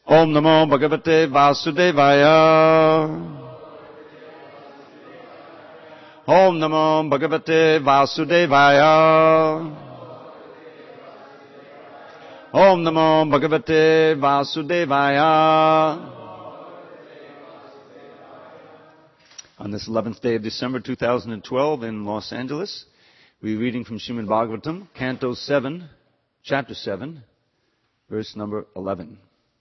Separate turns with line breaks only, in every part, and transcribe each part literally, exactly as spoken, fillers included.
Om Namo Bhagavate Vasudevaya. Om Namo Bhagavate Vasudevaya. Om Namo Bhagavate Vasudevaya. On this eleventh day of December two thousand twelve in Los Angeles, we're reading from Srimad Bhagavatam, Canto seven, Chapter seven, verse number eleven.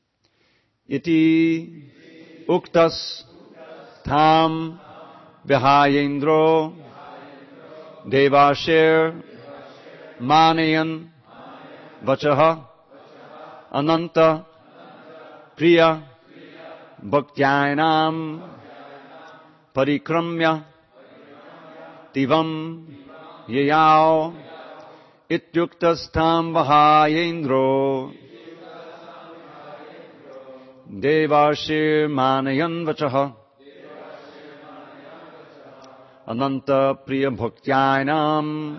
Iti uktas tam vihayendro devasher manayan vachaha ananta priya bhaktyainam parikramya divam yayao ityuktas tam vihayendro Devashir manayan vachaha ananta priya bhaktyainam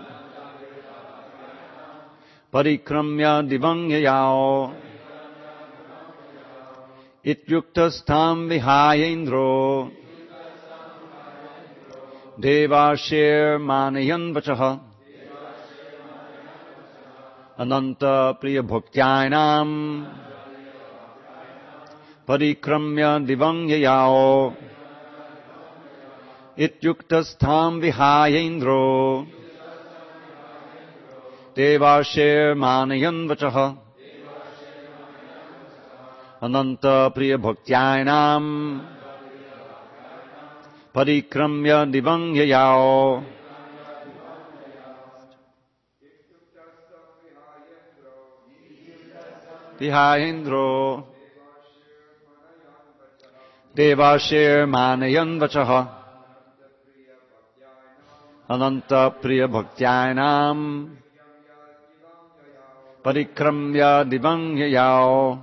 parikramya divanyayao ityuktas tam vihayendro devashir manayan vachaha ananta priya bhaktyainam parikramya divanyayao ityuktas tham vihayendro devashir manayan vachaha ananta priya bhaktyainam parikramya divanyayao vihayendro Devashir manayan vachaha ananta priya bhaktyainam parikramya divanyayao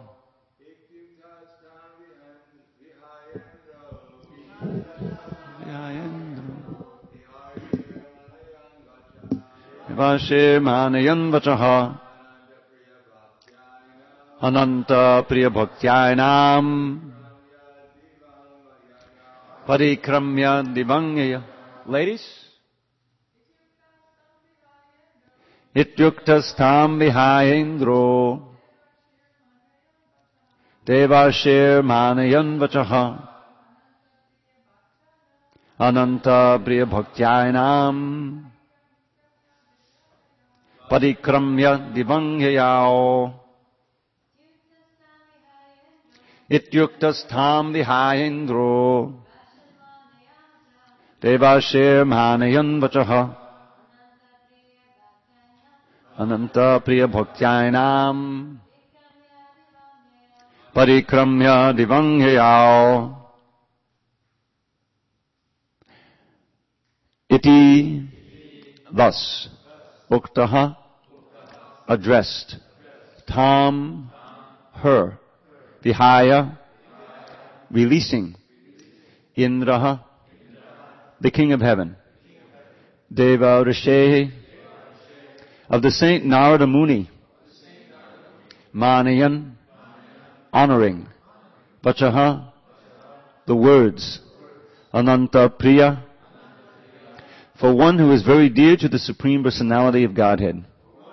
Devashir manayan vachaha ananta priya bhaktyainam Parikramya divanyaya. Ladies? Ityuktas tam vihayendro devashir manayan vachaha ananta priya bhaktyainam parikramya divanyayao ityuktas tam vihayendro Devashir manayan vachaha ananta priya bhaktyainam parikramya divanyayao iti thus uktaha addressed tam her vihaya releasing indraha the king of heaven, Deva Rishehi, of the saint Narada Muni, Manayan, honoring, Vachaha, the words, Ananta Priya, for one who is very dear to the Supreme Personality of Godhead.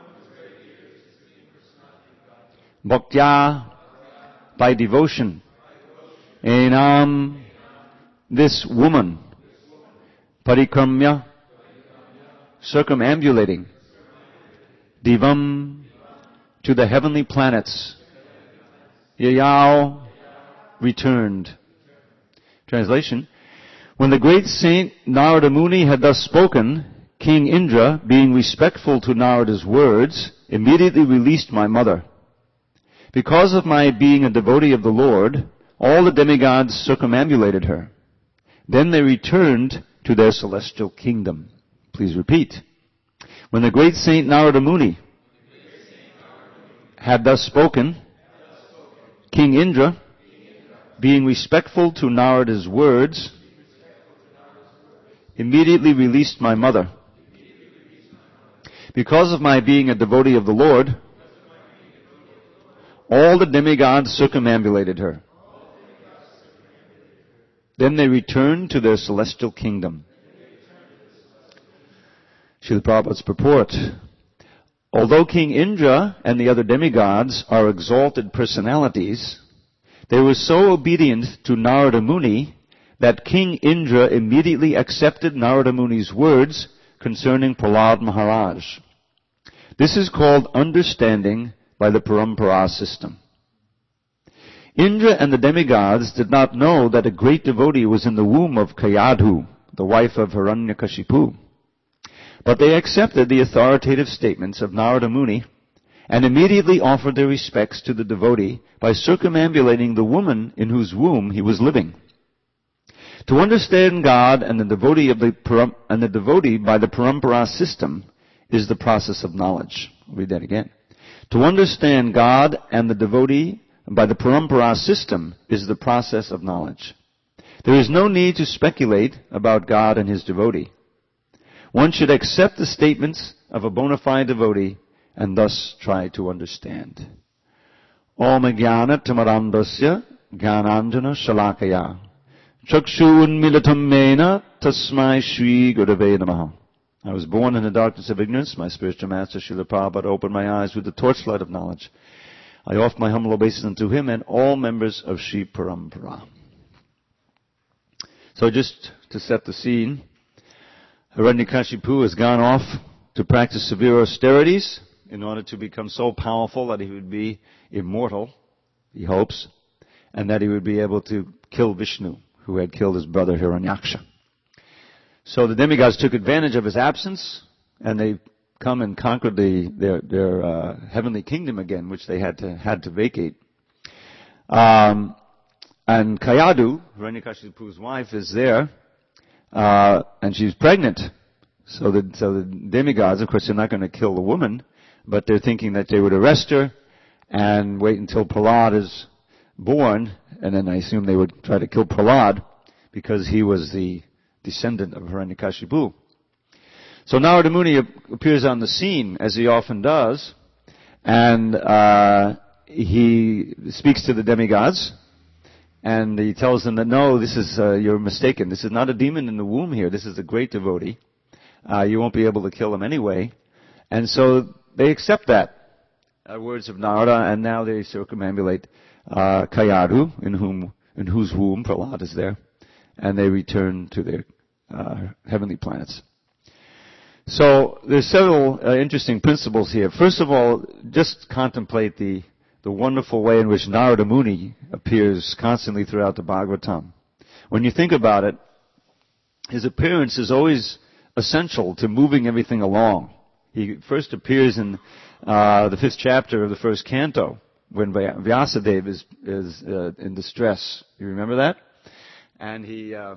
Bhaktya, by devotion, Enam, this woman, Parikramya, circumambulating, Divam, to the heavenly planets, Yayao, returned. Translation: when the great saint Narada Muni had thus spoken, King Indra, being respectful to Narada's words, immediately released my mother. Because of my being a devotee of the Lord, all the demigods circumambulated her. Then they returned to their celestial kingdom. Please repeat. When the great saint Narada Muni had thus spoken, King Indra, being respectful to Narada's words, immediately released my mother. Because of my being a devotee of the Lord, all the demigods circumambulated her. Then they returned to their celestial kingdom. Srila Prabhupada's purport. Although King Indra and the other demigods are exalted personalities, they were so obedient to Narada Muni that King Indra immediately accepted Narada Muni's words concerning Prahlad Maharaj. This is called understanding by the Parampara system. Indra and the demigods did not know that a great devotee was in the womb of Kayadhu, the wife of Hiranyakashipu. But they accepted the authoritative statements of Narada Muni and immediately offered their respects to the devotee by circumambulating the woman in whose womb he was living. To understand God and the devotee of the param- and the devotee by the Parampara system is the process of knowledge. I'll read that again. To understand God and the devotee by the Parampara system is the process of knowledge. There is no need to speculate about God and his devotee. One should accept the statements of a bona fide devotee and thus try to understand. Om Jnana Tamarandasya Jnananjana Shalakaya Chakshu Unmilatam Mena Tasmai Shri Gurave Namaha. I was born in the darkness of ignorance. My spiritual master Srila Prabhupada opened my eyes with the torchlight of knowledge. I offer my humble obeisance unto him and all members of Sri Parampara. So just to set the scene, Hiranyakashipu has gone off to practice severe austerities in order to become so powerful that he would be immortal, he hopes, and that he would be able to kill Vishnu, who had killed his brother Hiranyaksha. So the demigods took advantage of his absence, and they come and conquered the, their, their uh, heavenly kingdom again, which they had to had to vacate. Um, and Kayadu, Hiranyakashipu's wife, is there, uh, and she's pregnant. So the so the demigods, of course, they're not going to kill the woman, but they're thinking that they would arrest her and wait until Prahlad is born, and then I assume they would try to kill Prahlad because he was the descendant of Hiranyakashipu. So Narada Muni appears on the scene, as he often does, and uh, he speaks to the demigods, and he tells them that, no, this is, uh, you're mistaken. This is not a demon in the womb here. This is a great devotee. Uh, you won't be able to kill him anyway. And so they accept that, uh, words of Narada, and now they circumambulate uh, Kayadu, in whom, in whose womb Prahlad is there, and they return to their uh, heavenly planets. So there's several uh, interesting principles here. First of all, just contemplate the, the wonderful way in which Narada Muni appears constantly throughout the Bhagavatam. When you think about it, his appearance is always essential to moving everything along. He first appears in uh, the fifth chapter of the first canto when Vyasadeva is, is uh, in distress. You remember that? And he, uh,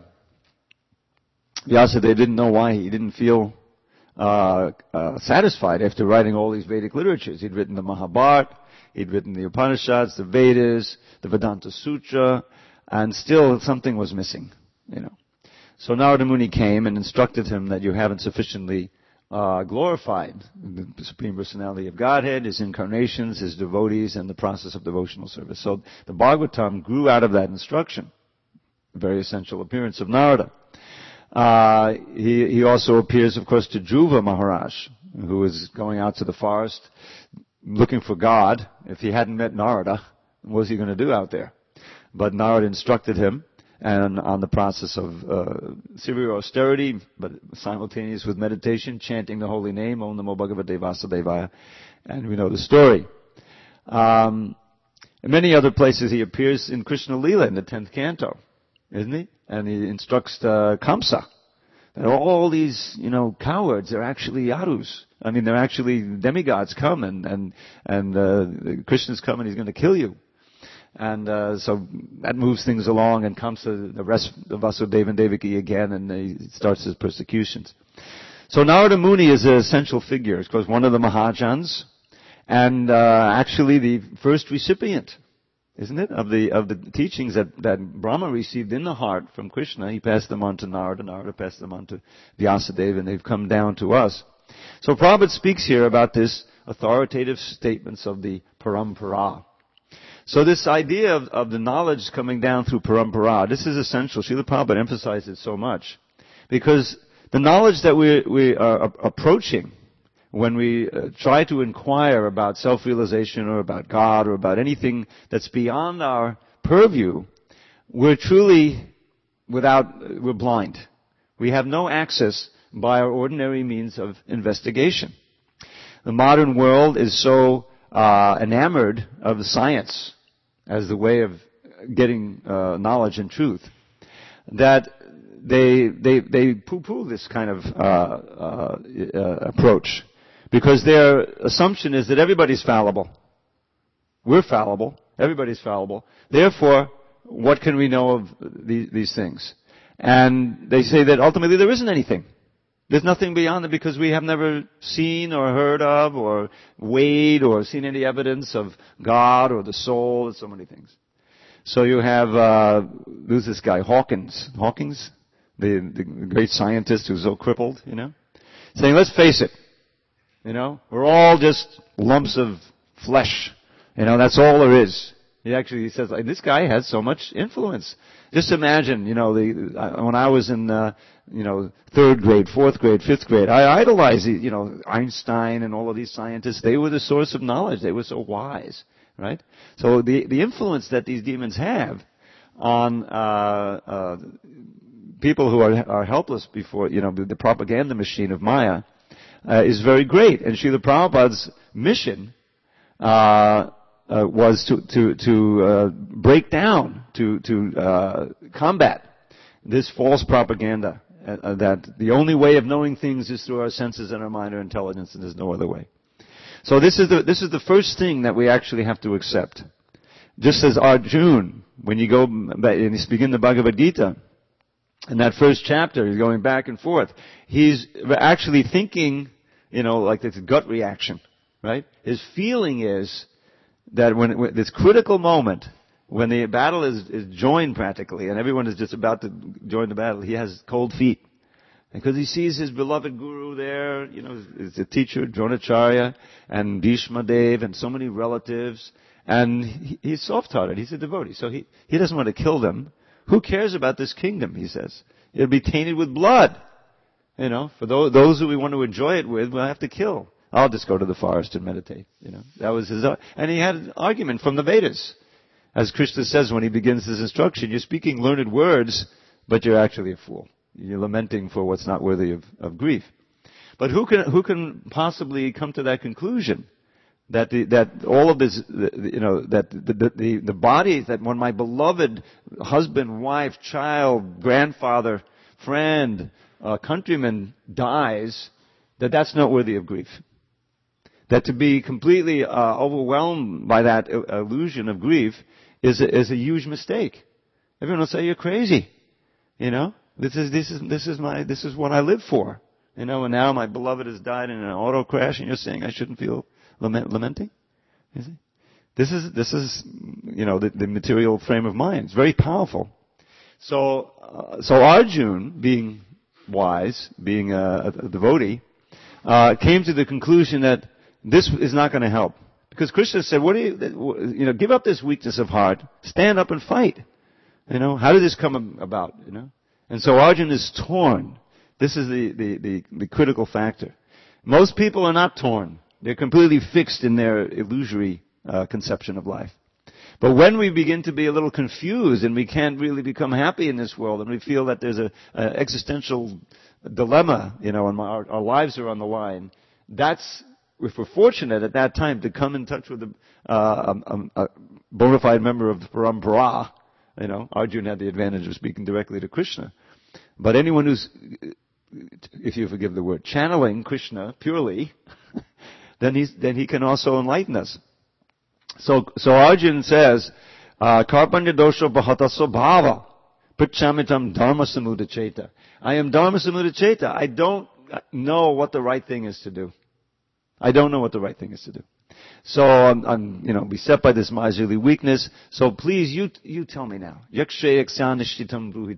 Vyasadeva didn't know why. He didn't feel Uh, uh, satisfied after writing all these Vedic literatures. He'd written the Mahabharata, he'd written the Upanishads, the Vedas, the Vedanta Sutra, and still something was missing, you know. So Narada Muni came and instructed him that you haven't sufficiently uh, glorified the Supreme Personality of Godhead, His incarnations, His devotees, and the process of devotional service. So the Bhagavatam grew out of that instruction, a very essential appearance of Narada. Uh, he, he also appears, of course, to Dhruva Maharaj, who is going out to the forest looking for God. If he hadn't met Narada, what was he going to do out there? But Narada instructed him and on the process of uh, severe austerity, but simultaneous with meditation, chanting the holy name, Om Namo Bhagavate Vasudevaya, and we know the story. Um, in many other places he appears in Krishna Lila in the tenth canto, isn't he? And he instructs uh, Kamsa that all these, you know, cowards are actually Yarus. I mean, they're actually demigods come and and and uh, Krishna's come and he's going to kill you. And uh, so that moves things along, and Kamsa arrests Vasudeva and Devaki again, and he starts his persecutions. So Narada Muni is an essential figure, of course, one of the Mahajans, and uh, actually the first recipient, isn't it, of the of the teachings that, that Brahma received in the heart from Krishna. He passed them on to Narada, Narada passed them on to Vyasadeva, and they've come down to us. So Prabhupada speaks here about this authoritative statements of the Parampara. So this idea of, of the knowledge coming down through parampara, this is essential. Srila Prabhupada emphasized it so much. Because the knowledge that we, we are approaching when we uh, try to inquire about self-realization or about God or about anything that's beyond our purview, we're truly without, we're blind. We have no access by our ordinary means of investigation. The modern world is so uh, enamored of science as the way of getting uh, knowledge and truth that they they they poo-poo this kind of uh, uh, uh, approach, because their assumption is that everybody's fallible. We're fallible. Everybody's fallible. Therefore, what can we know of these, these things? And they say that ultimately there isn't anything. There's nothing beyond it because we have never seen or heard of or weighed or seen any evidence of God or the soul and so many things. So you have, uh, who's this guy, Hawkins, Hawkins, the, the great scientist who's so crippled, you know, saying, let's face it, you know, we're all just lumps of flesh. You know, that's all there is. He actually he says, like, this guy has so much influence. Just imagine, you know, the, when I was in, uh, you know, third grade, fourth grade, fifth grade, I idolized, you know, Einstein and all of these scientists. They were the source of knowledge. They were so wise, right? So the, the influence that these demons have on, uh, uh, people who are, are helpless before, you know, the propaganda machine of Maya, uh, is very great. And Srila Prabhupada's mission, uh, Uh, was to to to uh, break down, to to uh, combat this false propaganda uh, that the only way of knowing things is through our senses and our mind or intelligence, and there's no other way. So this is the this is the first thing that we actually have to accept. Just as Arjuna, when you go and you begin the Bhagavad Gita, in that first chapter, he's going back and forth. He's actually thinking, you know, like this gut reaction, right? His feeling is that when, when this critical moment, when the battle is, is joined practically, and everyone is just about to join the battle, he has cold feet. Because he sees his beloved guru there, you know, his, his teacher, Dronacharya, and Bhishma Dev, and so many relatives, and he, he's soft-hearted, he's a devotee, so he, he doesn't want to kill them. Who cares about this kingdom, he says. It'll be tainted with blood. You know, for those, those who we want to enjoy it with, we'll have to kill. I'll just go to the forest and meditate, you know. That was his, and he had an argument from the Vedas. As Krishna says when he begins his instruction, you're speaking learned words, but you're actually a fool. You're lamenting for what's not worthy of, of grief. But who can, who can possibly come to that conclusion? That the, that all of this, you know, that the, the, the, the body, that when my beloved husband, wife, child, grandfather, friend, uh, countryman dies, that that's not worthy of grief. That to be completely uh, overwhelmed by that illusion of grief is a, is a huge mistake. Everyone will say you're crazy. You know, this is this is this is my this is what I live for. You know, and now my beloved has died in an auto crash, and you're saying I shouldn't feel lament, lamenting. You see, this is this is you know the, the material frame of mind. It's very powerful. So uh, so Arjuna, being wise, being a, a devotee, uh, came to the conclusion that this is not going to help. Because Krishna said, what do you, you know, give up this weakness of heart, stand up and fight. You know, how did this come about, you know? And so Arjuna is torn. This is the, the, the, the critical factor. Most people are not torn. They're completely fixed in their illusory uh, conception of life. But when we begin to be a little confused and we can't really become happy in this world and we feel that there's a, a existential dilemma, you know, and our, our lives are on the line, that's, if we're fortunate at that time to come in touch with a, uh, a, a bona fide member of the Parampara, you know, Arjuna had the advantage of speaking directly to Krishna. But anyone who's, if you forgive the word, channeling Krishna purely, then he's, then he can also enlighten us. So, so Arjuna says, Karpanya dosho bhataso bhava, prichamitam dharma samudacheta. I am dharma samudacheta. I don't know what the right thing is to do. I don't know what the right thing is to do. So I'm, I'm you know, beset by this miserly weakness. So please, you you tell me now.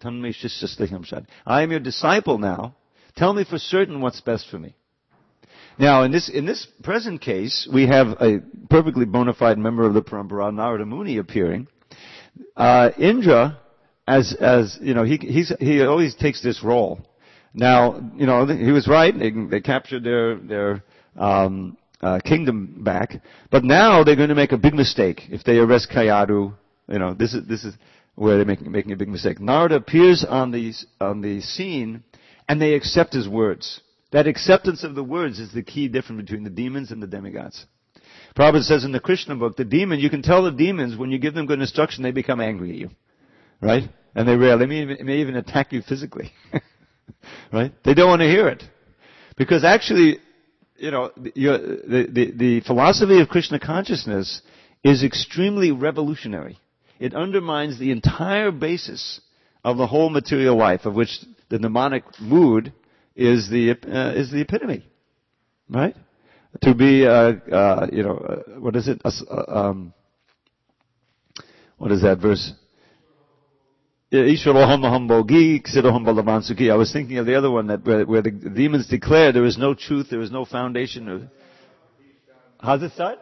I am your disciple now. Tell me for certain what's best for me. Now, in this in this present case, we have a perfectly bona fide member of the Parampara, Narada Muni, appearing. Uh, Indra, as as you know, he he's, he always takes this role. Now, you know, he was right. They, they captured their their um, uh, kingdom back, but now they're going to make a big mistake if they arrest Kayadu. You know, this is this is where they're making making a big mistake. Narada appears on the on the scene, and they accept his words. That acceptance of the words is the key difference between the demons and the demigods. Prabhupada says in the Krishna book, the demon, you can tell the demons when you give them good instruction, they become angry at you. Right? And they rail. They may even, may even attack you physically. Right? They don't want to hear it. Because actually, you know, you're, the, the, the philosophy of Krishna consciousness is extremely revolutionary. It undermines the entire basis of the whole material life, of which the mnemonic mood is the uh, is the epitome, right? To be, uh, uh, you know, uh, what is it? Uh, um, what is that verse? I was thinking of the other one that where, where the demons declare there is no truth, there is no foundation. How's it start?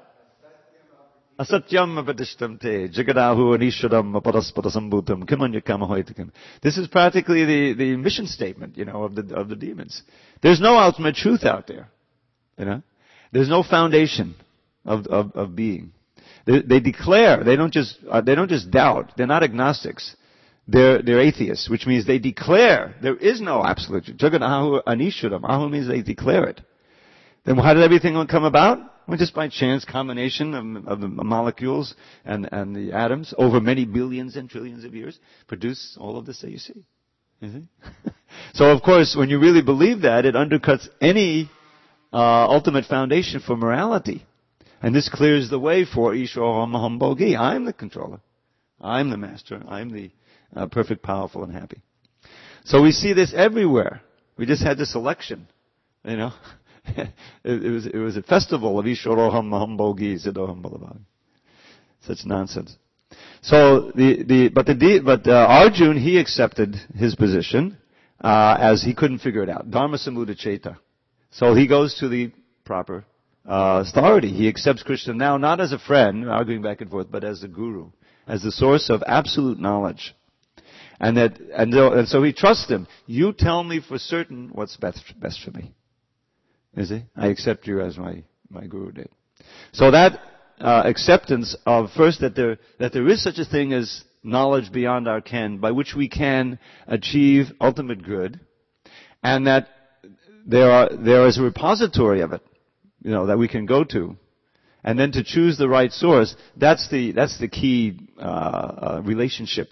Asatyam apadishtamte, jagadahu anisharam apadaspadasambutam, kimanyakamahoitikim. This is practically the, the mission statement, you know, of the, of the demons. There's no ultimate truth out there, you know. There's no foundation of, of, of being. They, they declare, they don't just, uh, they don't just doubt, they're not agnostics. They're, they're atheists, which means they declare there is no absolute truth. Jagadahu anisharam, ahu means they declare it. Then how did everything come about? Well, just by chance combination of, of the molecules and, and the atoms over many billions and trillions of years produce all of this that you see. You see? So of course, when you really believe that, it undercuts any uh, ultimate foundation for morality. And this clears the way for Ishvara Maham Bhogi. I'm the controller. I'm the master. I'm the uh, perfect, powerful, and happy. So we see this everywhere. We just had this election, you know. it, it was it was a festival of Ishvaroham Maham Bhogi Siddhoham Balavani. Such nonsense. So the the but the but uh, Arjun, he accepted his position uh, as he couldn't figure it out. Dharma Samudha Cheta. So he goes to the proper uh, authority. He accepts Krishna now not as a friend arguing back and forth, but as the guru, as the source of absolute knowledge. And that and, and so he trusts him. You tell me for certain what's best best for me. Is it? I accept you as my, my guru did. So that uh, acceptance of first that there that there is such a thing as knowledge beyond our ken, by which we can achieve ultimate good, and that there are there is a repository of it, you know, that we can go to, and then to choose the right source. That's the that's the key uh, uh, relationship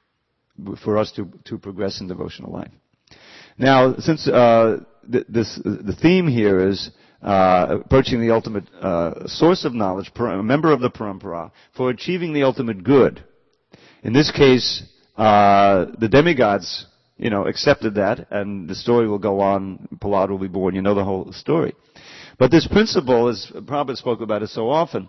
for us to to progress in devotional life. Now, since uh, th- this the theme here is uh, approaching the ultimate uh, source of knowledge, per, a member of the parampara, for achieving the ultimate good. In this case, uh, the demigods, you know, accepted that, and the story will go on. Prahlad will be born. You know the whole story. But this principle, as Prabhupada spoke about it so often,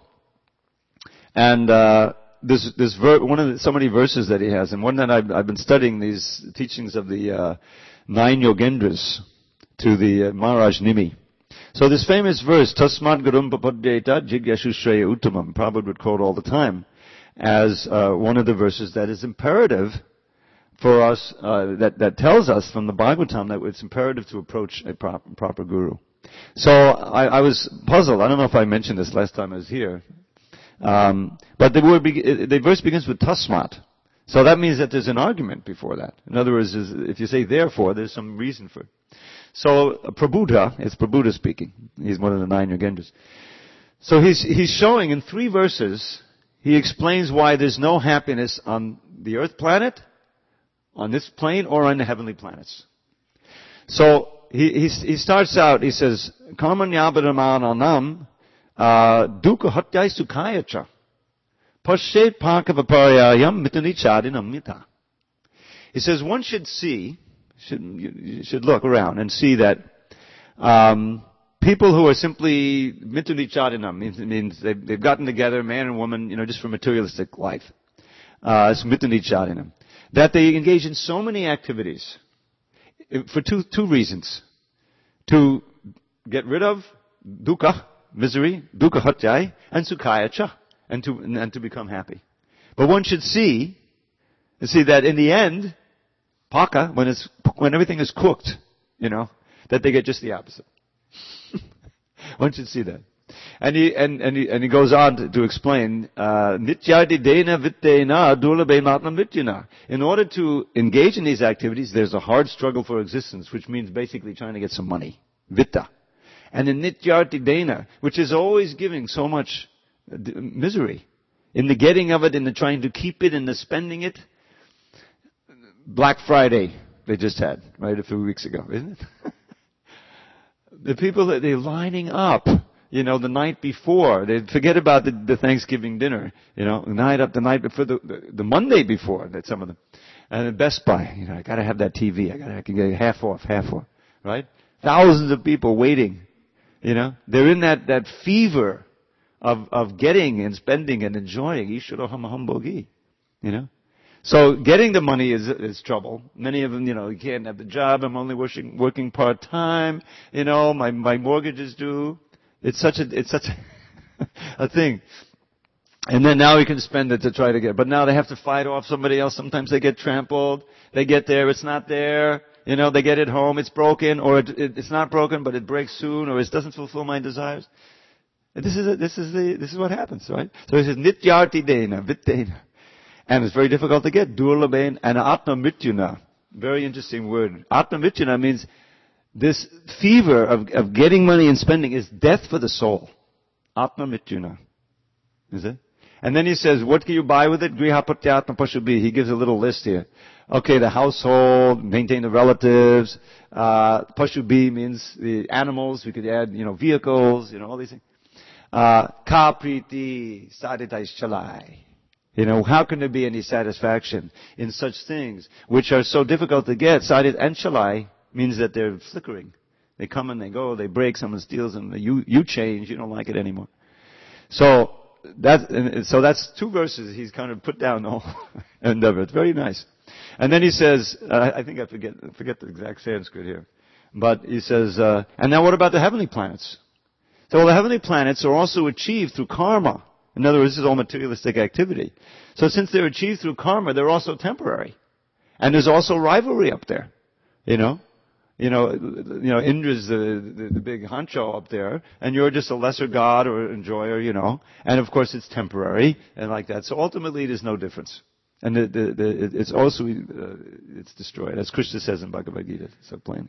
and uh, this this ver- one of the, so many verses that he has, and one that I've, I've been studying these teachings of the uh, nine yogendras to the uh, Maharaj Nimi. So this famous verse, Tasmat Gurum Papadyeta Jigyashu Shreya Uttamam, Prabhupada would quote all the time, as uh, one of the verses that is imperative for us, uh, that, that tells us from the Bhagavatam that it's imperative to approach a prop, proper guru. So I, I was puzzled. I don't know if I mentioned this last time I was here. Um, but the word, be- the verse begins with Tasmat. So that means that there's an argument before that. In other words, if you say therefore, there's some reason for it. So Prabhupada, it's Prabhupada speaking. He's one of the nine yogendras. So he's he's showing in three verses, he explains why there's no happiness on the earth planet, on this plane, or on the heavenly planets. So he he, he starts out, he says, Karmanyabadramananam dukkha hatyai sukhayacha pashet pakavaparyayam mitanichadinam mita. He says one should see, should, you should look around and see that um, people who are simply mitanichadinam, means, means they've, they've gotten together, man and woman, you know, just for materialistic life. Uh, it's mitanichadinam. That they engage in so many activities for two two reasons. To get rid of dukkha, misery, dukkha hatyai, and sukhaya cha, and to, and to become happy. But one should see, see that in the end, paka, when it's, when everything is cooked, you know, that they get just the opposite. One should see that. And he, and, and he, and he goes on to, to explain, uh, nityadidena vittena durlabe matnam vityana. In order to engage in these activities, there's a hard struggle for existence, which means basically trying to get some money. Vitta. And in nityartidena, which is always giving so much misery. In the getting of it, in the trying to keep it, in the spending it. Black Friday, they just had, right, a few weeks ago, isn't it? The people that they're lining up, you know, the night before. They forget about the, the Thanksgiving dinner, you know, the night up, the night before, the, the, the Monday before, that some of them. And at Best Buy, you know, I gotta have that T V. I gotta, I can get half off, half off, right? Thousands of people waiting, you know. They're in that, that fever of, of getting and spending and enjoying. Ishuro hamahambogi, you know. So getting the money is, is trouble. Many of them, you know, you can't have the job. I'm only working, working part-time. You know, my, my mortgage is due. It's such a, it's such a, a thing. And then now we can spend it to try to get, but now they have to fight off somebody else. Sometimes they get trampled. They get there, it's not there. You know, they get it home, it's broken, or it, it, it's not broken, but it breaks soon, or it doesn't fulfill my desires. This is, a, this is the, this is what happens, right? So he says, nityarti dena, vittena. And it's very difficult to get. Durlaben and Atma Mityuna. Very interesting word. Atma Mityuna means this fever of, of getting money and spending is death for the soul. Atma Mityuna. Is it? And then he says, what can you buy with it? Grihapatyatma Pashubi. He gives a little list here. Okay, the household, maintain the relatives. Uh, Pashubi means the animals. We could add, you know, vehicles, you know, all these things. Uh, Ka Priti Saditai Chalai. You know, how can there be any satisfaction in such things which are so difficult to get? Sadit and shalai means that they're flickering. They come and they go, they break, someone steals them, you, you change, you don't like it anymore. So, that's, so that's two verses he's kind of put down the whole end of it. Very nice. And then he says, uh, I think I forget, forget the exact Sanskrit here. But he says, uh, and now what about the heavenly planets? So well, the heavenly planets are also achieved through karma. In other words, this is all materialistic activity. So since they're achieved through karma, they're also temporary. And there's also rivalry up there. You know? You know, you know, Indra's the, the, the big honcho up there, and you're just a lesser god or enjoyer, you know. And of course it's temporary, and like that. So ultimately there's no difference. And the, the, the, it's also, uh, it's destroyed. As Krishna says in Bhagavad Gita, so plainly.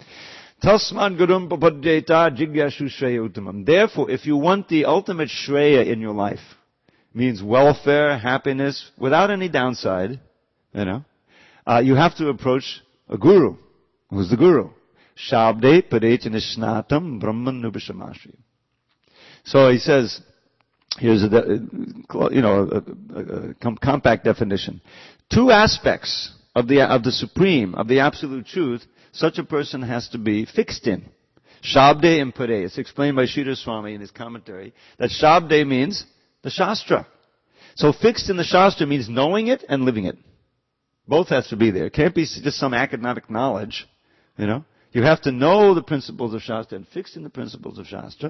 Tasman gurum papadyeta jigyashu shreya uttamam. Therefore, if you want the ultimate shreya in your life, means welfare, happiness, without any downside, you know, uh, you have to approach a guru. Who's the guru? Shabde parechanisnatam brahman nubhishamashri. So he says, here's a, you know, a, a, a compact definition. Two aspects of the, of the supreme, of the absolute truth, such a person has to be fixed in. Shabde and Pare. It's explained by Sridhar Swami in his commentary that Shabde means the Shastra. So fixed in the Shastra means knowing it and living it. Both has to be there. It can't be just some academic knowledge, you know. You have to know the principles of Shastra and fixed in the principles of Shastra.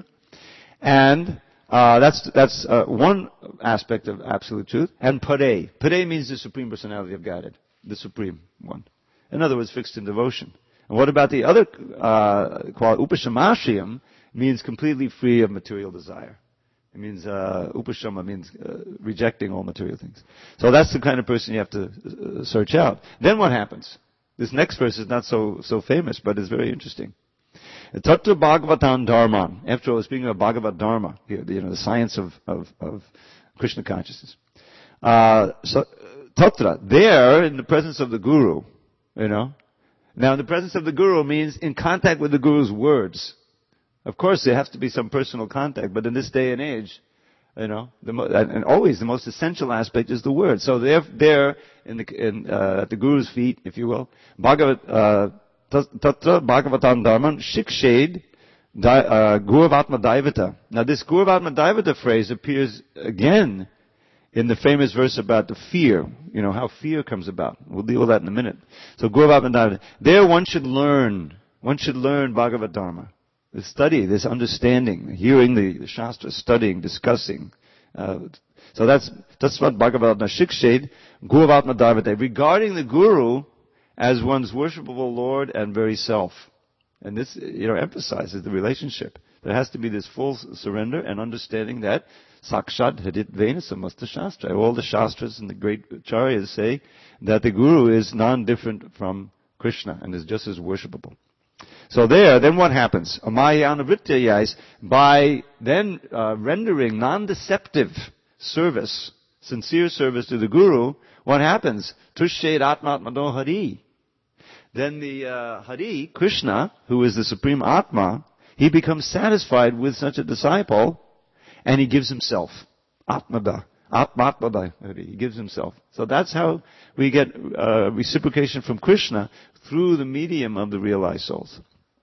And uh, that's that's uh, one aspect of absolute truth. And Pare. Pare means the Supreme Personality of Godhead, the Supreme One. In other words, fixed in devotion. And what about the other uh, quality? Upashamashiyam means completely free of material desire. It means, uh, upashama means uh, rejecting all material things. So that's the kind of person you have to uh, search out. Then what happens? This next verse is not so so famous, but it's very interesting. Tatra Bhagavatam Dharman. After all, speaking of Bhagavad Dharma, you know, the science of, of, of Krishna consciousness. Uh, so, Tatra, there, in the presence of the Guru, you know. Now, in the presence of the Guru means in contact with the Guru's words. Of course, there has to be some personal contact, but in this day and age, you know, the mo- and always the most essential aspect is the word. So they're there in the, in, uh, at the Guru's feet, if you will. Bhagavat, uh, Tatra Bhagavatam Dharman Shikshade uh, Guruvatma Daivata. Now this Guruvatma Daivata phrase appears again in the famous verse about the fear, you know, how fear comes about. We'll deal with that in a minute. So Guruvatma Daivata. There one should learn, one should learn Bhagavad Dharma. This study, this understanding, hearing the, the Shastra, studying, discussing. Uh, so that's that's what Bhagavatma Shikshed, Guruvatma Dharvate, regarding the Guru as one's worshipable Lord and very self. And this, you know, emphasizes the relationship. There has to be this full surrender and understanding that Sakshat Hadit Vena Samasta Shastra. All the Shastras and the great Acharyas say that the Guru is non-different from Krishna and is just as worshipable. So there, then what happens? Amayana Vrittayais, by then uh, rendering non-deceptive service, sincere service to the Guru, what happens? Tushed Atmatmado Hari. Then the uh, Hari, Krishna, who is the Supreme Atma, he becomes satisfied with such a disciple, and he gives himself. Atmada. Atmatmada. He gives himself. So that's how we get uh, reciprocation from Krishna through the medium of the realized souls.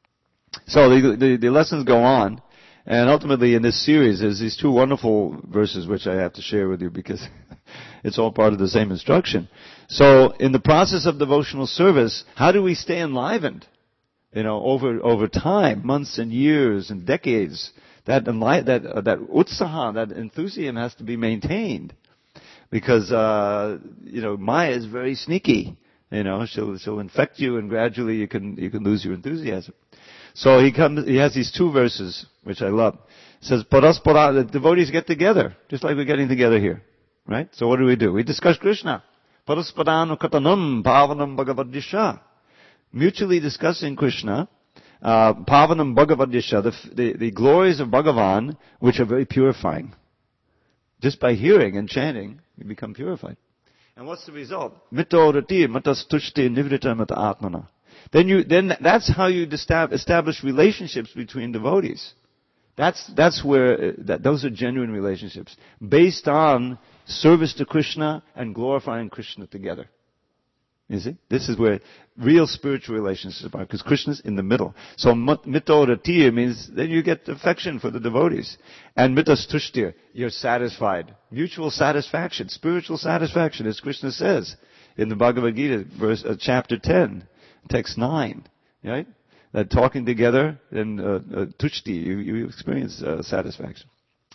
So the, the, the lessons go on, and ultimately in this series there's these two wonderful verses which I have to share with you because it's all part of the same instruction. So in the process of devotional service, how do we stay enlivened? You know, over over time, months and years and decades, that enli- that uh, that utsaha, that enthusiasm has to be maintained, because uh, you know Maya is very sneaky. You know, she'll she'll infect you, and gradually you can you can lose your enthusiasm. So he comes. He has these two verses which I love. It says, "Paraspara," the devotees get together, just like we're getting together here, right? So what do we do? We discuss Krishna. Parasparanu katanam bhavanam bhagavadisha. Mutually discussing Krishna, uh, Pavanam Bhagavadisha, the, the, the glories of Bhagavan, which are very purifying. Just by hearing and chanting, you become purified. And what's the result? Mito rati matastushti nivrita mata atmana. Then you, then that's how you establish relationships between devotees. That's, that's where, that, those are genuine relationships. Based on service to Krishna and glorifying Krishna together. You see? This is where real spiritual relationships are, because Krishna's in the middle. So mito ratir means then you get affection for the devotees. And mitastushtir, you're satisfied. Mutual satisfaction, spiritual satisfaction, as Krishna says in the Bhagavad Gita, verse, uh, chapter ten, text nine, right? That talking together, then uh, uh, tushti, you, you experience uh, satisfaction.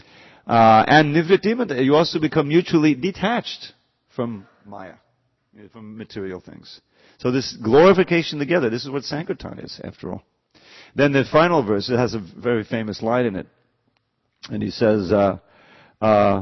Uh, and nivritimata, you also become mutually detached from Maya, from material things. So this glorification together, this is what Sankirtan is, after all. Then the final verse, it has a very famous line in it. And he says, uh, uh,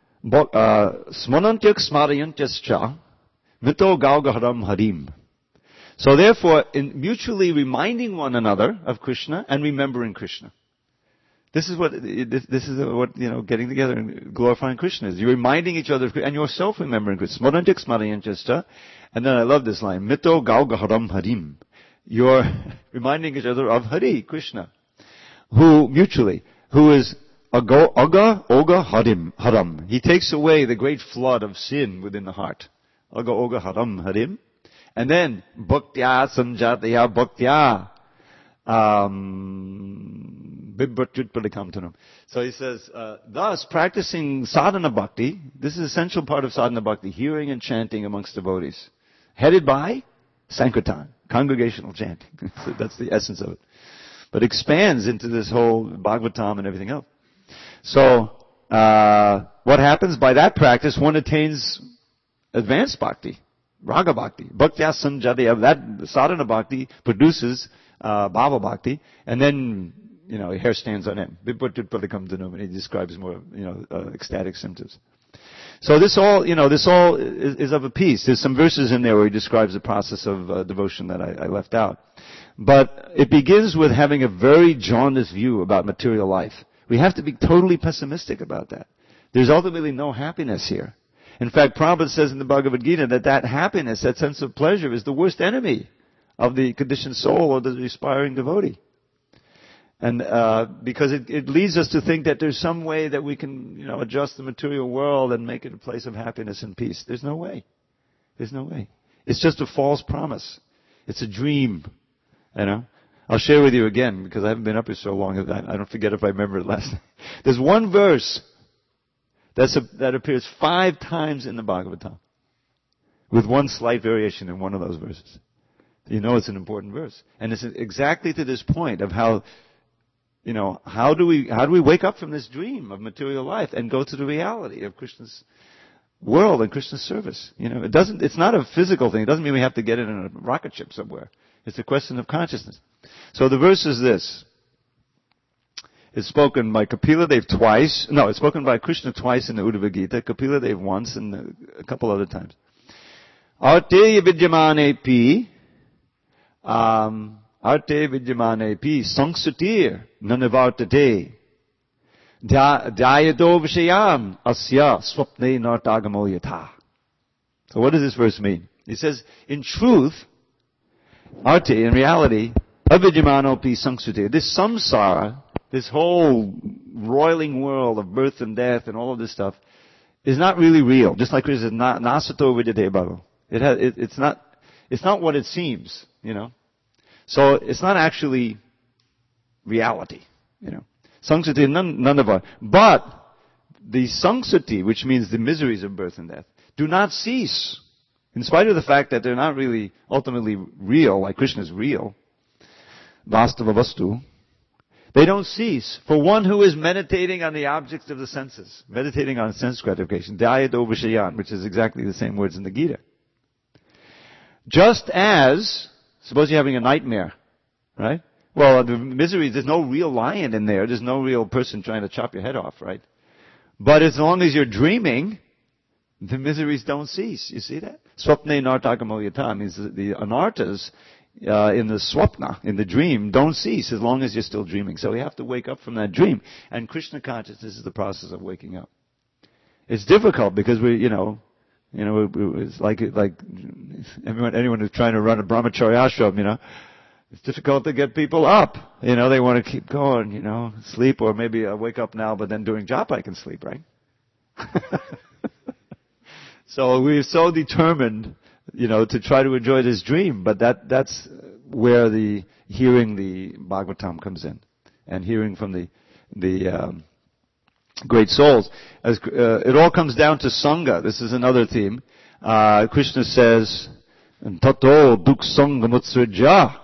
Smanantyak smarayantyascha mito gaugaharam harim. So therefore, in mutually reminding one another of Krishna and remembering Krishna. This is what, this is what, you know, getting together and glorifying Krishna is. You're reminding each other, and yourself remembering Krishna. Smarantik smarayantyascha. And then I love this line, Mito gaugaharam harim. You're reminding each other of Hari, Krishna. Who, mutually, who is aga, aga, oga harim, haram. He takes away the great flood of sin within the heart. Aga, oga, haram, harim. And then, bhaktya sanjataya bhaktya. Um, So he says, uh, thus practicing sadhana bhakti, this is an essential part of sadhana bhakti, hearing and chanting amongst devotees, headed by Sankirtan, congregational chanting. So that's the essence of it. But expands into this whole Bhagavatam and everything else. So, uh, what happens? By that practice, one attains advanced bhakti, raga bhakti. Bhaktya sanjataya, that sadhana bhakti produces uh, bhava bhakti, and then, you know, hair stands on end. And he describes more, you know, uh, ecstatic symptoms. So this all, you know, this all is, is of a piece. There's some verses in there where he describes the process of uh, devotion that I, I left out. But it begins with having a very jaundiced view about material life. We have to be totally pessimistic about that. There's ultimately no happiness here. In fact, Prabhupada says in the Bhagavad Gita that that happiness, that sense of pleasure, is the worst enemy of the conditioned soul or the aspiring devotee. And uh because it, it leads us to think that there's some way that we can, you know, adjust the material world and make it a place of happiness and peace. There's no way. There's no way. It's just a false promise. It's a dream. You know? I'll share with you again, because I haven't been up here so long, I, I don't forget if I remember it last night. There's one verse that's a, that appears five times in the Bhagavatam, with one slight variation in one of those verses. You know it's an important verse. And it's exactly to this point of how you know, how do we, how do we wake up from this dream of material life and go to the reality of Krishna's world and Krishna's service? You know, it doesn't, it's not a physical thing. It doesn't mean we have to get it in a rocket ship somewhere. It's a question of consciousness. So the verse is this. It's spoken by Kapila Dev twice. No, it's spoken by Krishna twice in the Uddhava Gita, Kapila Dev once, and a couple other times. Arte vidyamane pi, um, arte vidyamane pi, sangsutir nanavartate, dhyayado vishayam asya swapne nartagamo yatha. So what does this verse mean? It says, in truth, arte, in reality, avidyamano pi sangsutir, this samsara, this whole roiling world of birth and death and all of this stuff, is not really real. Just like Krishna says, nasato vidyate bhavo. It has, it, it's not, it's not what it seems, you know. So it's not actually reality, you know. Samsati, none, none of our. But the samsati, which means the miseries of birth and death, do not cease. In spite of the fact that they're not really ultimately real, like Krishna is real, vastava vastu, they don't cease for one who is meditating on the objects of the senses, meditating on sense gratification, dhyayado vishayan, which is exactly the same words in the Gita. Just as, suppose you're having a nightmare, right? Well, the misery, there's no real lion in there. There's no real person trying to chop your head off, right? But as long as you're dreaming, the miseries don't cease. You see that? Swapne nartagamo yata means the, the anartas uh, in the swapna, in the dream, don't cease as long as you're still dreaming. So we have to wake up from that dream. And Krishna consciousness is the process of waking up. It's difficult because we, you know, You know, it's like, like, everyone, anyone who's trying to run a brahmacharya ashram, you know, it's difficult to get people up. You know, they want to keep going, you know, sleep, or maybe I wake up now, but then doing japa I can sleep, right? So we're so determined, you know, to try to enjoy this dream, but that, that's where the, hearing the Bhagavatam comes in. And hearing from the, the, um, great souls. As, uh, it all comes down to Sangha. This is another theme. Uh, Krishna says, Tato duk sangamutsraja.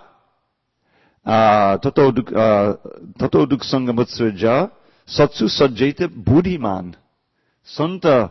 Tato duk, uh, Tato duk sangamutsraja. Satsu sajjeta buddhiman. Santa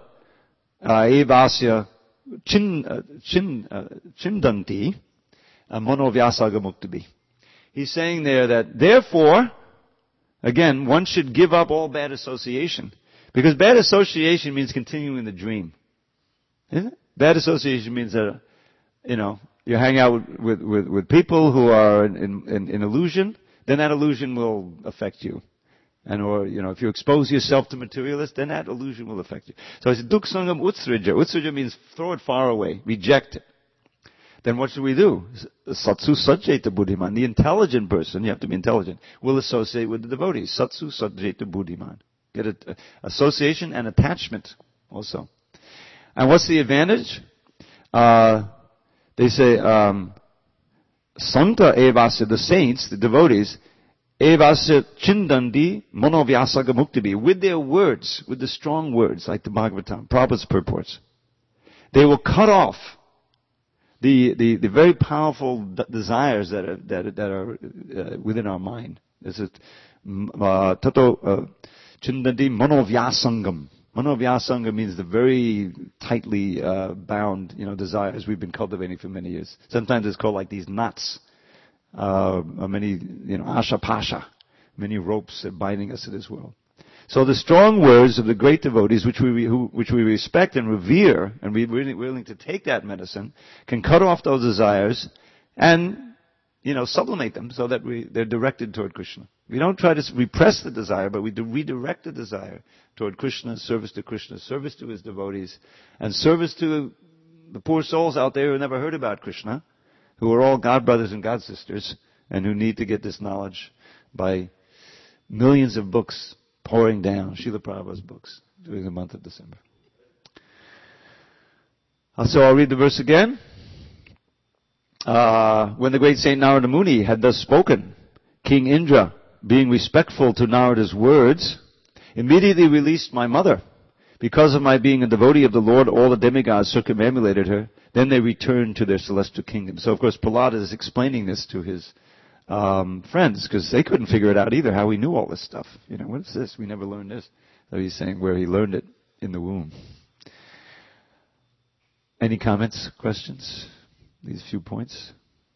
evasya chin, chin, chindanti monovyasagamuktabi. He's saying there that, therefore, again, one should give up all bad association. Because bad association means continuing the dream. Isn't it? Bad association means that, you know, you hang out with, with, with, with people who are in, in, in illusion, then that illusion will affect you. And or, you know, if you expose yourself to materialists, then that illusion will affect you. So it's duk sangam utsrija. Utsrija means throw it far away, reject it. Then what should we do? Satsu sajjeta buddhiman. The intelligent person, you have to be intelligent, will associate with the devotees. Satsu sajjeta buddhiman. Get a, a, association and attachment also. And what's the advantage? Uh, they say, um, Santa evasya, the saints, the devotees, evasya chindandi monovyasagamuktabi, with their words, with the strong words, like the Bhagavatam, Prabhupada's purports. They will cut off The, the, the very powerful d- desires that are, that, that are uh, within our mind. This is tato chindandi monovyasangam. Monovyasangam means the very tightly uh, bound, you know, desires we've been cultivating for many years. Sometimes it's called like these knots, uh, many, you know, asha pasha, many ropes that are binding us to this world. So the strong words of the great devotees, which we who, which we respect and revere, and we're really willing to take that medicine, can cut off those desires and, you know, sublimate them so that we they're directed toward Krishna. We don't try to repress the desire, but we do redirect the desire toward Krishna, service to Krishna, service to his devotees, and service to the poor souls out there who never heard about Krishna, who are all God brothers and God sisters, and who need to get this knowledge by millions of books pouring down, Srila Prabhupada's books, during the month of December. So I'll read the verse again. Uh, when the great Saint Narada Muni had thus spoken, King Indra, being respectful to Narada's words, immediately released my mother. Because of my being a devotee of the Lord, all the demigods circumambulated her. Then they returned to their celestial kingdom. So of course Prahlada is explaining this to his um, friends, because they couldn't figure it out either, how he knew all this stuff. You know, what is this? We never learned this. So he's saying where he learned it in the womb. Any comments, questions? These few points?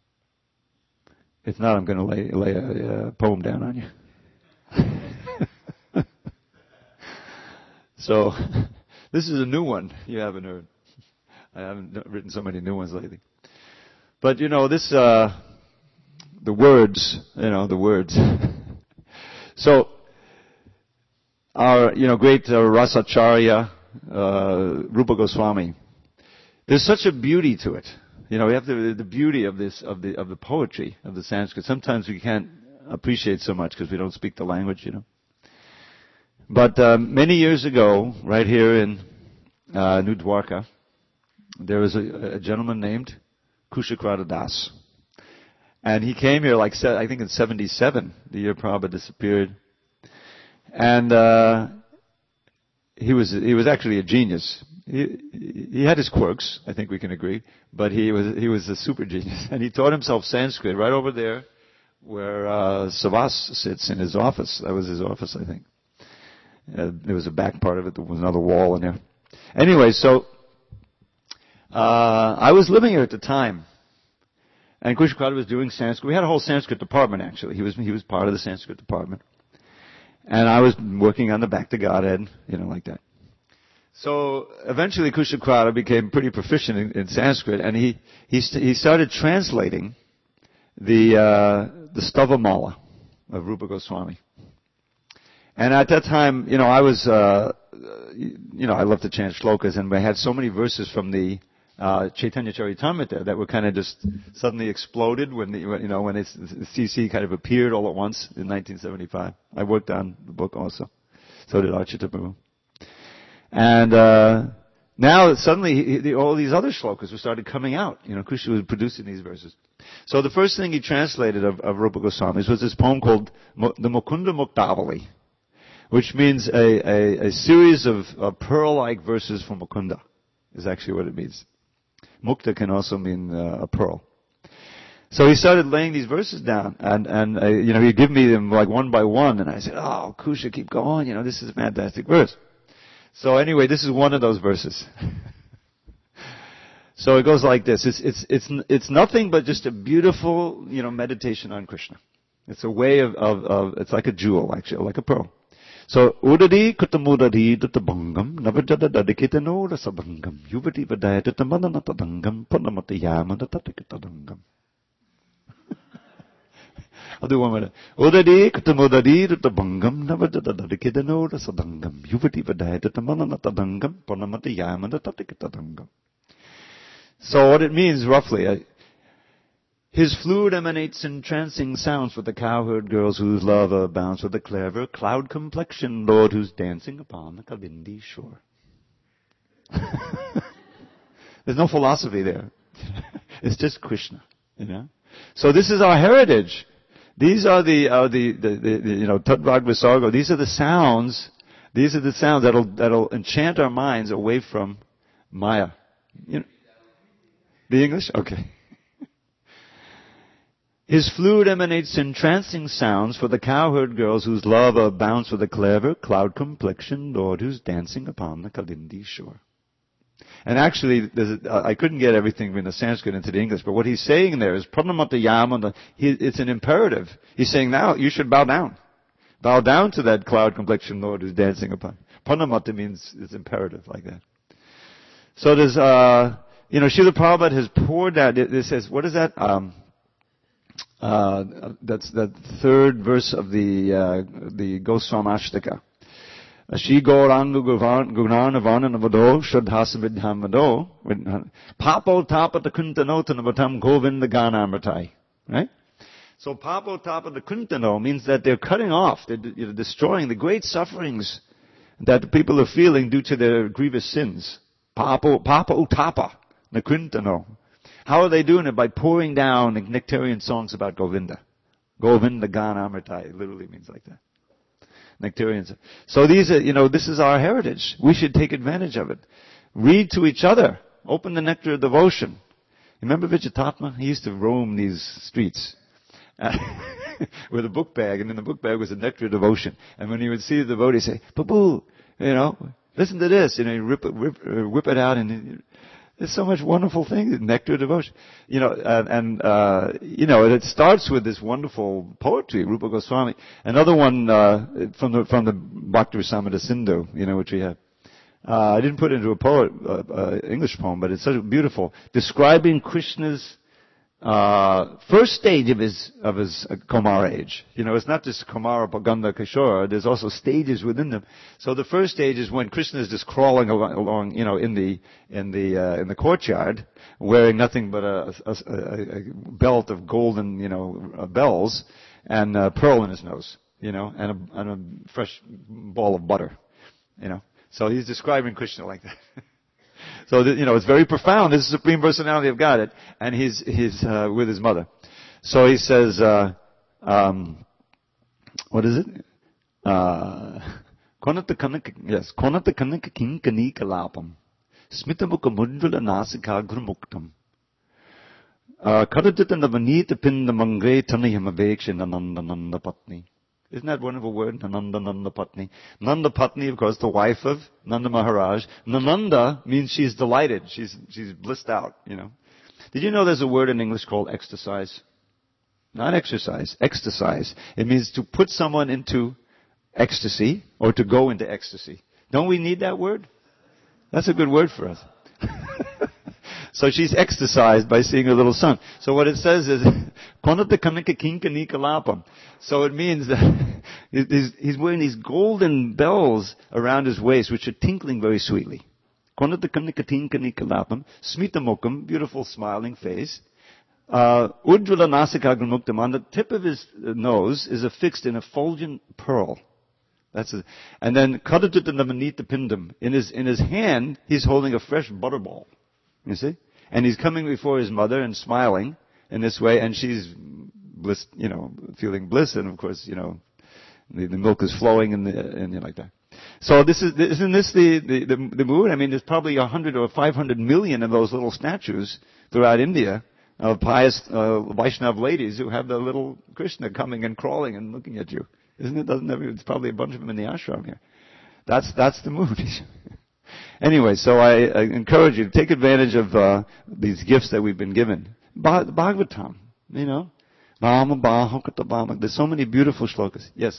If not, I'm going to lay, lay a, a poem down on you. So, this is a new one you haven't heard. I haven't written so many new ones lately. But, you know, this, uh, the words, you know, the words. So, our, you know, great uh, Rasacharya, uh, Rupa Goswami, there's such a beauty to it. You know, we have the, the beauty of this, of the, of the poetry of the Sanskrit. Sometimes we can't appreciate so much because we don't speak the language, you know. But um, many years ago, right here in uh, New Dwarka, there was a, a gentleman named Kushakrata Das. And he came here like, I think in seventy-seven, the year Prabhupada disappeared. And uh, he was he was actually a genius. He, he had his quirks, I think we can agree, but he was he was a super genius, and he taught himself Sanskrit right over there, where uh, Savas sits in his office. That was his office, I think. Uh, there was a back part of it. There was another wall in there. Anyway, so uh, I was living here at the time, and Kushakrata was doing Sanskrit. We had a whole Sanskrit department actually. He was he was part of the Sanskrit department, and I was working on the Back to Godhead, you know, like that. So eventually Kushakrata became pretty proficient in, in Sanskrit, and he he st- he started translating the uh, the Stavamala of Rupa Goswami. And at that time, you know, I was uh, you know I loved to chant shlokas, and we had so many verses from the uh, Chaitanya Charitamrita that were kind of just suddenly exploded when the you know when it's, the C C kind of appeared all at once in nineteen seventy-five. I worked on the book also. So did Archita Prabhu. And uh, now suddenly he, he, all these other shlokas were started coming out. You know, Krishna was producing these verses. So the first thing he translated of, of Rupa Goswami's was this poem called Mo, the Mukunda Muktavali, which means a, a, a series of uh, pearl-like verses from Mukunda, is actually what it means. Mukta can also mean uh, a pearl. So he started laying these verses down, and, and uh, you know, he'd give me them like one by one, and I said, oh, Kusha, keep going, you know, this is a fantastic verse. So anyway, this is one of those verses. So it goes like this. It's, it's, it's, it's nothing but just a beautiful, you know, meditation on Krishna. It's a way of, of, of it's like a jewel, actually, like a pearl. So, udadi kutamudadi tutabangam, navajada dadikitano rasabangam, yuvati vadaya tutamananatadangam, panamatayama tatakitadangam. I'll do one minute. Udadi kutamudadi tutabangam, navajada dadikitano rasadangam, yuvati vadaya tutamananatadangam, panamatayama tatakitadangam. So what it means roughly, I, his flute emanates entrancing sounds for the cowherd girls whose love abounds, for the clever cloud-complexioned lord who's dancing upon the Kavindi shore. There's no philosophy there. It's just Krishna, you know. So this is our heritage. These are the, uh, the, the, the, the, you know, Tadvag Visargo. These are the sounds. These are the sounds that'll that'll enchant our minds away from Maya. You know, the English, okay. His flute emanates entrancing sounds for the cowherd girls whose love abounds, for the clever, cloud-complexioned lord who's dancing upon the Kalindi shore. And actually, there's a, I couldn't get everything in the Sanskrit into the English, but what he's saying there is, Pranamatayama, it's an imperative. He's saying now, you should bow down. Bow down to that cloud-complexioned lord who's dancing upon. Pranamata means it's imperative, like that. So there's, uh, you know, Srila Prabhupada has poured out, it, it says, what is that? Um, Uh, that's the third verse of the uh, the Goswamashtaka. Shri Gauranga Gunana Vananavado Shradhasavidhamado Papo Tapata Kuntanotanavatam Govinda Ganamratai. Right? So Papo Tapata Kuntano means that they're cutting off, they're, they're destroying the great sufferings that the people are feeling due to their grievous sins. Papo Papo Tapa Nakuntano. How are they doing it? By pouring down nectarian songs about Govinda. Govinda Gana Amritai. It literally means like that. Nectarians. So these are, you know, this is our heritage. We should take advantage of it. Read to each other. Open the nectar of devotion. Remember Vijatatma? He used to roam these streets. with a book bag, and in the book bag was a nectar of devotion. And when he would see the devotee say, "Babu, you know, listen to this," you know, he'd rip it, whip, uh, whip it out, and it, there's so much wonderful things, nectar of devotion. You know, and, and uh, you know, it starts with this wonderful poetry, Rupa Goswami. Another one uh, from the from the Bhakti Rasamrita Sindhu, you know, which we have. Uh, I didn't put it into a poet, uh, uh, English poem, but it's so beautiful, describing Krishna's uh, first stage of his of his uh, Kumara age. You know, it's not just Kumara, Paganda, Kishora. There's also stages within them. So the first stage is when Krishna is just crawling along, along you know, in the in the uh, in the courtyard, wearing nothing but a, a, a, a belt of golden, you know, uh, bells and a pearl in his nose, you know, and a, and a fresh ball of butter, you know. So he's describing Krishna like that. So, you know, it's very profound. This is the Supreme Personality of Godhead. And he's, he's, uh, with his mother. So he says, uh, um, what is it? Uh, Konata kanika, yes, Konata kanika kinkani kalapam. Smitamuka mundula nasika grumuktam. Kadadita navanita pinda mangre tanayam aveksha nananda nanda patni. Isn't that a wonderful word? Nananda Nanda Patni. Nanda Patni, of course, the wife of Nanda Maharaj. Nananda means she's delighted. She's, she's blissed out, you know. Did you know there's a word in English called extasize? Not exercise, extasize. It means to put someone into ecstasy or to go into ecstasy. Don't we need that word? That's a good word for us. So she's extasized by seeing her little son. So what it says is, Konata kanika kinkani kalapam. So it means that he's, he's wearing these golden bells around his waist, which are tinkling very sweetly. Konata kanika kinkani kalapam. Smitamokam, beautiful smiling face. Uh, Ujjvala nasikagramuktam. On the tip of his nose is affixed an effulgent pearl. That's a, and then kadatuta namanita pindam. In his, in his hand, he's holding a fresh butterball. You see? And he's coming before his mother and smiling in this way, and she's bliss, you know, feeling bliss, and of course, you know, the, the milk is flowing and, the, and you know, like that. So this is, isn't this the, the, the, the mood? I mean, there's probably a hundred or five hundred million of those little statues throughout India of pious, uh, Vaishnav ladies who have the little Krishna coming and crawling and looking at you. Isn't it? Doesn't every, it's probably a bunch of them in the ashram here. That's, that's the mood. Anyway, so I, I encourage you to take advantage of uh, these gifts that we've been given. Ba- Bhagavatam, you know. There's so many beautiful shlokas. Yes?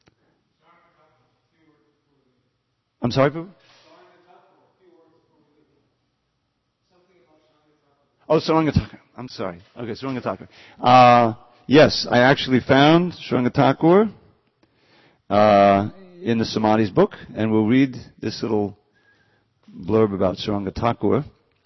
I'm sorry, Prabhu? Oh, Sarangataka. I'm sorry. Okay, Sarangataka. Uh, yes, I actually found Sarangataka uh, in the Samadhi's book, and we'll read this little blurb about Saranga Thakur.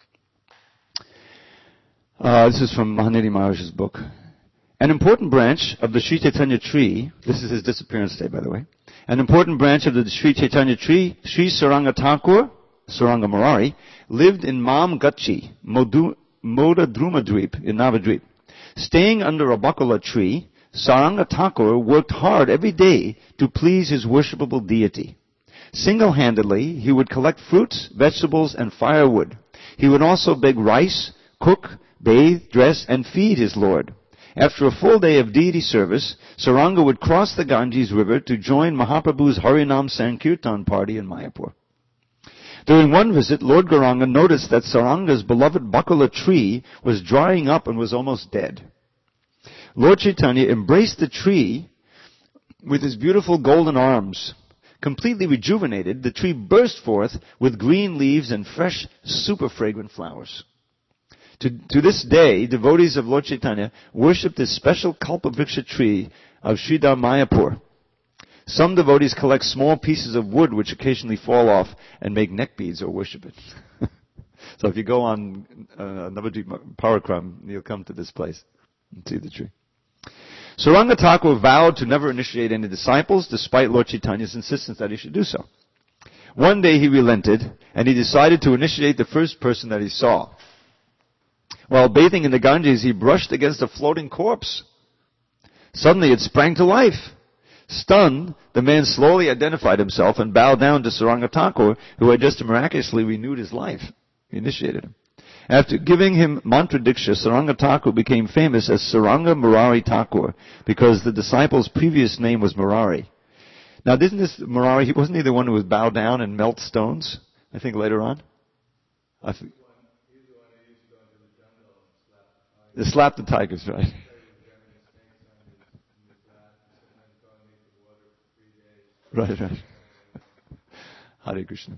Uh, this is from Mahanidhi Maharaj's book. An important branch of the Sri Chaitanya tree, this is his disappearance day, by the way. An important branch of the Sri Chaitanya tree, Sri Saranga Thakur, Saranga Murari, lived in Mam Gachi, Modu, Moda Drumadweep in Navadweep. Staying under a bakula tree, Saranga Thakur worked hard every day to please his worshipable deity. Single-handedly, he would collect fruits, vegetables, and firewood. He would also bake rice, cook, bathe, dress, and feed his Lord. After a full day of deity service, Saranga would cross the Ganges River to join Mahaprabhu's Harinam Sankirtan party in Mayapur. During one visit, Lord Gauranga noticed that Saranga's beloved bakula tree was drying up and was almost dead. Lord Chaitanya embraced the tree with his beautiful golden arms. Completely rejuvenated, the tree burst forth with green leaves and fresh, super fragrant flowers. To, to this day, devotees of Lord Chaitanya worship this special Kalpavriksha tree of Sridhar Mayapur. Some devotees collect small pieces of wood which occasionally fall off and make neck beads or worship it. So if you go on uh, Navadvip Parakram, you'll come to this place and see the tree. Saranga Thakur vowed to never initiate any disciples, despite Lord Chaitanya's insistence that he should do so. One day he relented, and he decided to initiate the first person that he saw. While bathing in the Ganges, he brushed against a floating corpse. Suddenly it sprang to life. Stunned, the man slowly identified himself and bowed down to Saranga Thakur, who had just miraculously renewed his life. He initiated him. After giving him mantra diksha, Saranga Thakur became famous as Saranga Murari Thakur because the disciple's previous name was Murari. Now, didn't this Murari, he wasn't he the one who would bow down and melt stones? I think later on. I f- the slap the tigers, right? Right, right. Hare Krishna.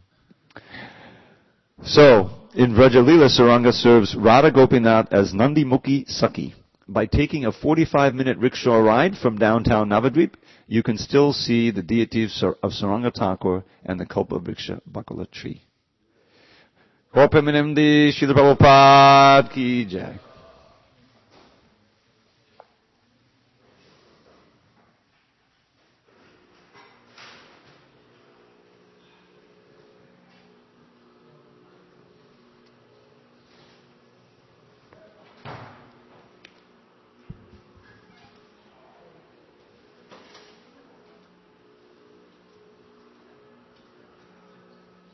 So, in Vrajalila, Saranga serves Radha Gopinath as Nandi Mukhi Sakhi. By taking a forty-five minute rickshaw ride from downtown Navadvip, you can still see the deities of Saranga Thakur and the Kalpavriksha Bakala tree. Gopaminamdi Srila Prabhupada Ki Jai.